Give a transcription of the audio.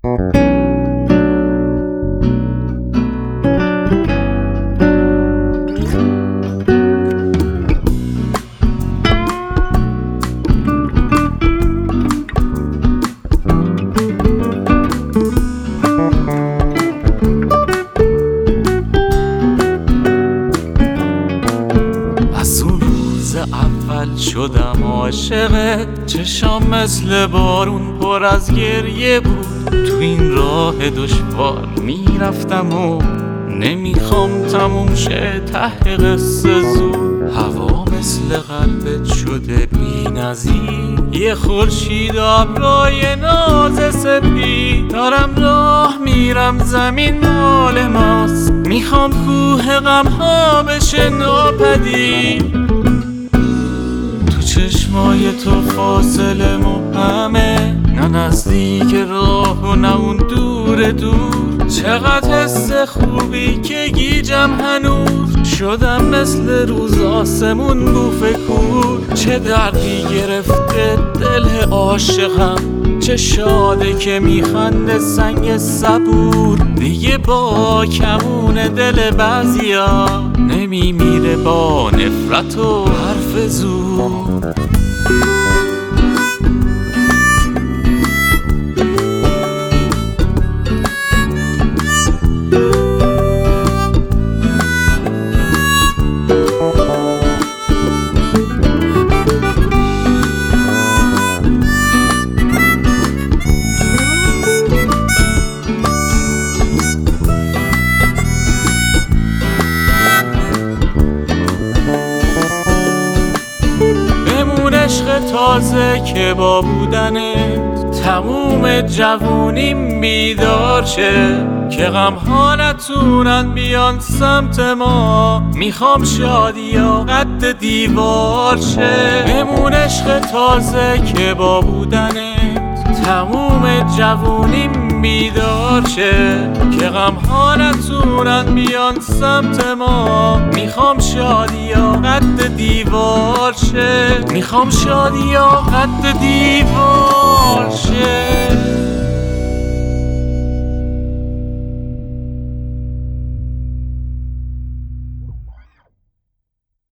اول شدم عاشقت، چشام مثل بارون پر از گریه بود. تو این راه دشوار میرفتم و نمیخوام تموم شه ته قصه زود. هوا مثل قلبت شده بی نظیر، یه خورشید آبرای ناز سپید. دارم راه میرم زمین مال ماست، میخوام کوه غمها بشه ناپدید. چشمای تو فاصله مبهمه، نه نزدیک راه و نه اون دور دور. چقدر حس خوبی که گیجم هنوز، شدم مثل روز آسمون بوف کور. چه دردی گرفته دل عاشقم، چه شاده که میخنده سنگ صبور. دیگه با کمون دل بعضیا نمیمیره با نفرت و حرف زور. عشق تازه که با بودنت تموم جوونیم بیدار شه، که غمها نتونن بیان سمت ما. میخوام شادیا قد دیوار شه. بمون عشق تازه که با بودنت تموم جوونیم بیدار شه، که غمها نتونن بیان سمت ما. میخوام شادیا قد دیوار شه، میخوام شادیا قد دیوار